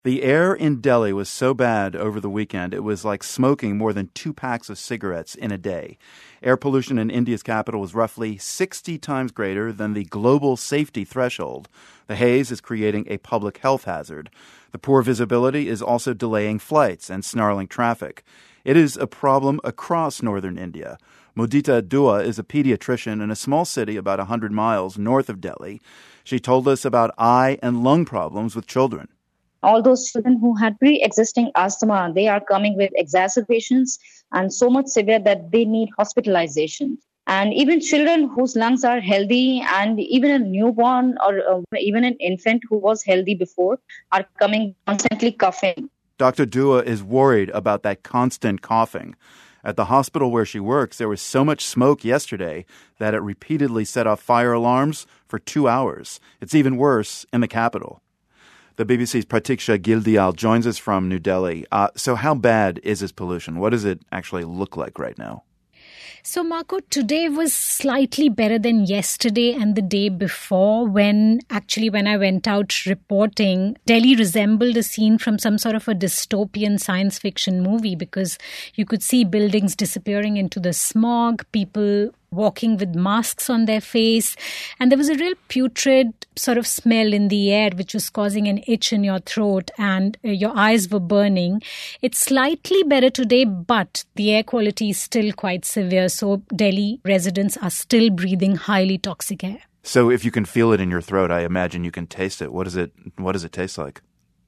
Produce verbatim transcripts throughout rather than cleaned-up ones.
The air in Delhi was so bad over the weekend, it was like smoking more than two packs of cigarettes in a day. Air pollution in India's capital was roughly sixty times greater than the global safety threshold. The haze is creating a public health hazard. The poor visibility is also delaying flights and snarling traffic. It is a problem across northern India. Mudita Dua is a pediatrician in a small city about one hundred miles north of Delhi. She told us about eye and lung problems with children. All those children who had pre-existing asthma, they are coming with exacerbations and so much severe that they need hospitalization. And even children whose lungs are healthy and even a newborn or uh, even an infant who was healthy before are coming constantly coughing. Doctor Dua is worried about that constant coughing. At the hospital where she works, there was so much smoke yesterday that it repeatedly set off fire alarms for two hours. It's even worse in the capital. The B B C's Pratiksha Gildial joins us from New Delhi. Uh, so how bad is this pollution? What does it actually look like right now? So, Marco, today was slightly better than yesterday and the day before when actually when I went out reporting, Delhi resembled a scene from some sort of a dystopian science fiction movie because you could see buildings disappearing into the smog, people walking with masks on their face. And there was a real putrid sort of smell in the air, which was causing an itch in your throat and uh, your eyes were burning. It's slightly better today, but the air quality is still quite severe. So Delhi residents are still breathing highly toxic air. So if you can feel it in your throat, I imagine you can taste it. What does it, what does it taste like?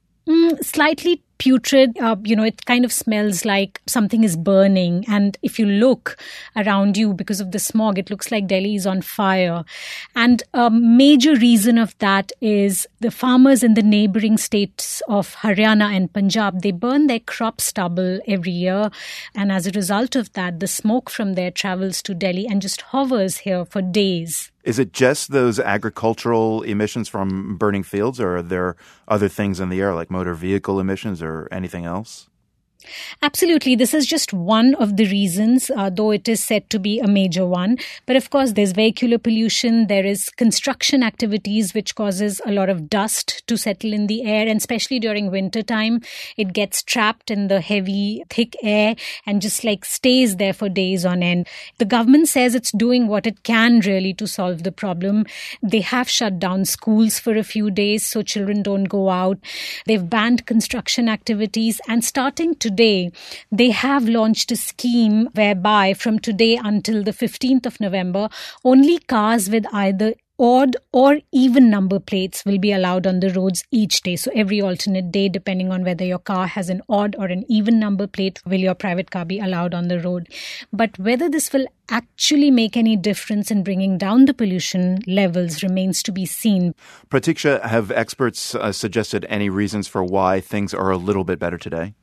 Mm, slightly putrid. Uh, you know, it kind of smells like something is burning. And if you look around you because of the smog, it looks like Delhi is on fire. And a major reason of that is the farmers in the neighboring states of Haryana and Punjab, they burn their crop stubble every year. And as a result of that, the smoke from there travels to Delhi and just hovers here for days. Is it just those agricultural emissions from burning fields, or are there other things in the air like motor vehicle emissions or anything else? Absolutely. This is just one of the reasons, uh, though it is said to be a major one. But of course, there's vehicular pollution. There is construction activities, which causes a lot of dust to settle in the air. And especially during winter time, it gets trapped in the heavy, thick air and just like stays there for days on end. The government says it's doing what it can really to solve the problem. They have shut down schools for a few days so children don't go out. They've banned construction activities, and starting to Today, they have launched a scheme whereby from today until the fifteenth of November, only cars with either odd or even number plates will be allowed on the roads each day. So every alternate day, depending on whether your car has an odd or an even number plate, will your private car be allowed on the road. But whether this will actually make any difference in bringing down the pollution levels remains to be seen. Pratiksha, have experts uh, suggested any reasons for why things are a little bit better today?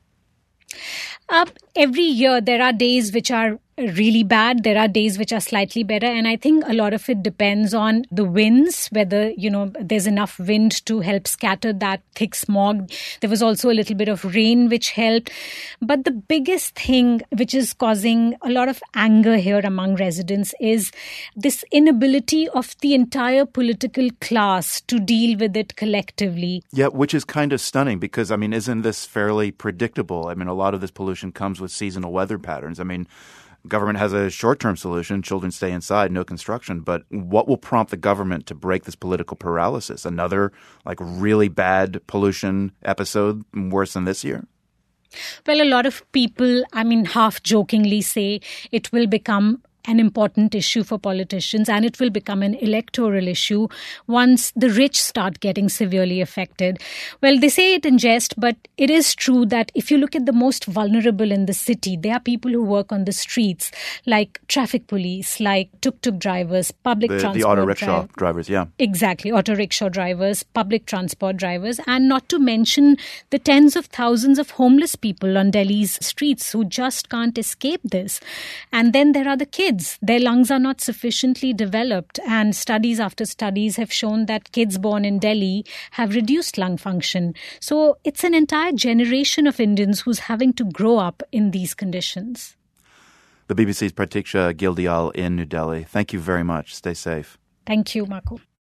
Uh, every year, there are days which are really bad. There are days which are slightly better. And I think a lot of it depends on the winds, whether, you know, there's enough wind to help scatter that thick smog. There was also a little bit of rain which helped. But the biggest thing which is causing a lot of anger here among residents is this inability of the entire political class to deal with it collectively. Yeah, which is kind of stunning because, I mean, isn't this fairly predictable? I mean, a lot of this pollution comes with seasonal weather patterns. I mean, government has a short-term solution. Children stay inside, no construction. But what will prompt the government to break this political paralysis? Another, like, really bad pollution episode worse than this year? Well, a lot of people, I mean, half-jokingly say it will become an important issue for politicians, and it will become an electoral issue once the rich start getting severely affected. Well, they say it in jest, but it is true that if you look at the most vulnerable in the city, there are people who work on the streets, like traffic police, like tuk-tuk drivers, public the, transport The auto rickshaw dri- drivers, yeah. Exactly, auto rickshaw drivers, public transport drivers, and not to mention the tens of thousands of homeless people on Delhi's streets who just can't escape this. And then there are the kids. Their lungs are not sufficiently developed, and studies after studies have shown that kids born in Delhi have reduced lung function. So it's an entire generation of Indians who's having to grow up in these conditions. The B B C's Pratiksha Gildial in New Delhi. Thank you very much. Stay safe. Thank you, Marco.